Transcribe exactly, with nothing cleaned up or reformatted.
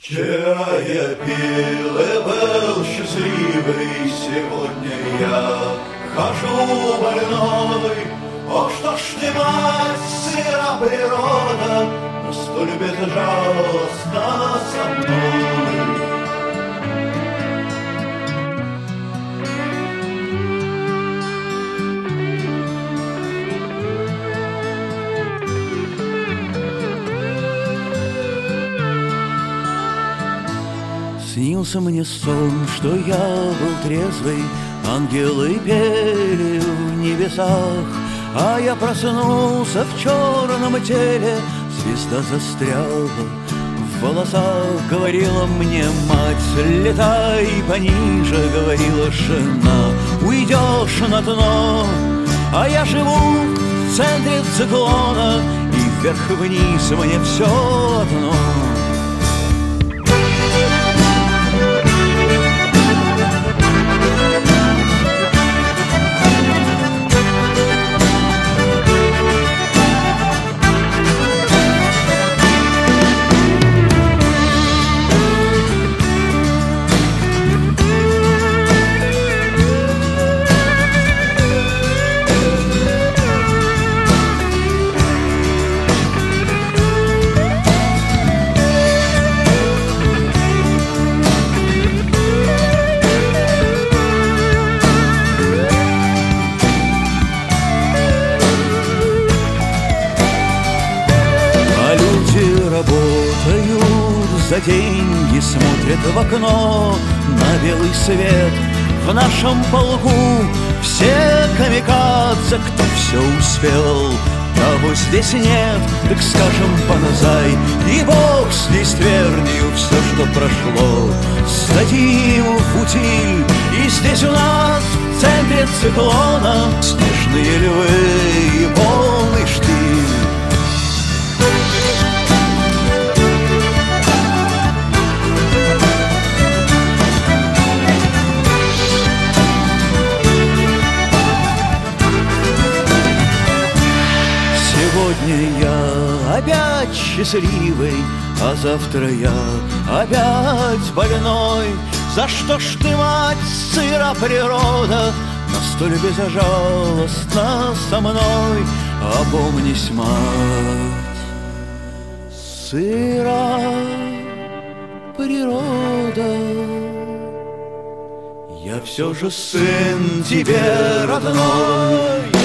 Вчера я пил и был счастливый, сегодня я хожу больной. О, что ж ты, мать, сыра природа, столь безжалостна со мной. Снился мне сон, что я был трезвый, ангелы пели в небесах, а я проснулся в черном теле, звезда застряла в волосах. Говорила мне мать, летай пониже, говорила жена, уйдешь на дно. А я живу в центре циклона, и вверх-вниз мне все одно. Работают за деньги, смотрят в окно на белый свет. В нашем полку все камикадзе, кто все успел, того здесь нет. Так скажем банзай, и бог с твердью все, что прошло, сдадим в утиль. И здесь у нас в центре циклона снежные львы и полный штиль. Сегодня я опять счастливый, а завтра я опять больной. За что ж ты, мать, сыра природа, настоль безжалостна со мной? Опомнись, мать, сыра природа. Я все же сын тебе родной.